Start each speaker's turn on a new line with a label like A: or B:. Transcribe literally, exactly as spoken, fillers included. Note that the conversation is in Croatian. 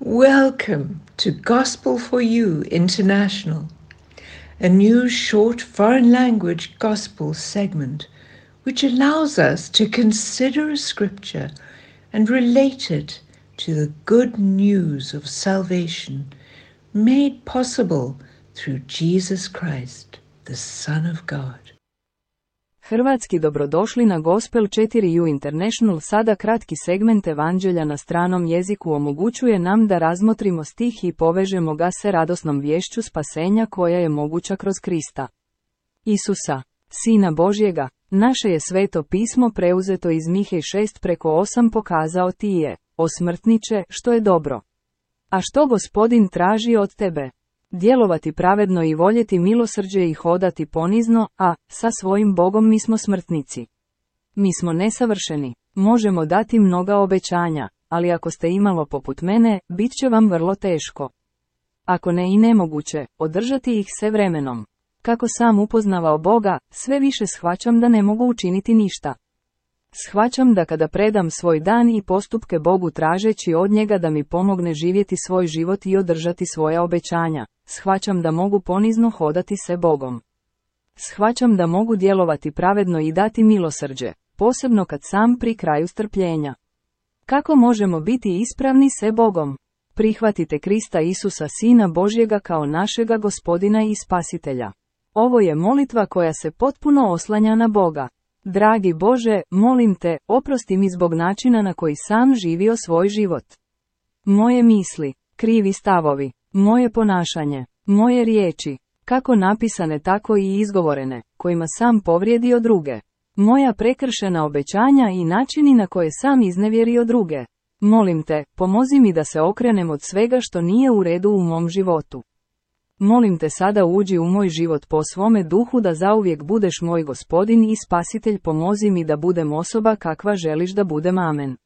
A: Welcome to Gospel for You International, a new short foreign language gospel segment which allows us to consider a scripture and relate it to the good news of salvation made possible through Jesus Christ, the Son of God.
B: Hrvatski dobrodošli na Gospel četiri U International. Sada kratki segment evanđelja na stranom jeziku omogućuje nam da razmotrimo stih i povežemo ga se radosnom viješću spasenja koja je moguća kroz Krista Isusa, Sina Božjega. Naše je sveto pismo preuzeto iz Mihe šest preko osam pokazao ti je, o smrtniče, što je dobro. A što Gospodin traži od tebe? Djelovati pravedno i voljeti milosrđe i hodati ponizno, a, sa svojim Bogom mi smo smrtnici. Mi smo nesavršeni, možemo dati mnoga obećanja, ali ako ste imalo poput mene, bit će vam vrlo teško. Ako ne i nemoguće, održati ih se vremenom. Kako sam upoznavao Boga, sve više shvaćam da ne mogu učiniti ništa. Shvaćam da kada predam svoj dan i postupke Bogu tražeći od njega da mi pomogne živjeti svoj život i održati svoja obećanja, shvaćam da mogu ponizno hodati se Bogom. Shvaćam da mogu djelovati pravedno i dati milosrđe, posebno kad sam pri kraju strpljenja. Kako možemo biti ispravni se Bogom? Prihvatite Krista Isusa Sina Božjega kao našega Gospodina i Spasitelja. Ovo je molitva koja se potpuno oslanja na Boga. Dragi Bože, molim te, oprosti mi zbog načina na koji sam živio svoj život. Moje misli, krivi stavovi, moje ponašanje, moje riječi, kako napisane tako i izgovorene, kojima sam povrijedio druge. Moja prekršena obećanja i načini na koje sam iznevjerio druge. Molim te, pomozi mi da se okrenem od svega što nije u redu u mom životu. Molim te sada uđi u moj život po svome duhu da zauvijek budeš moj Gospodin i Spasitelj, pomozi mi da budem osoba kakva želiš da budem. Amen.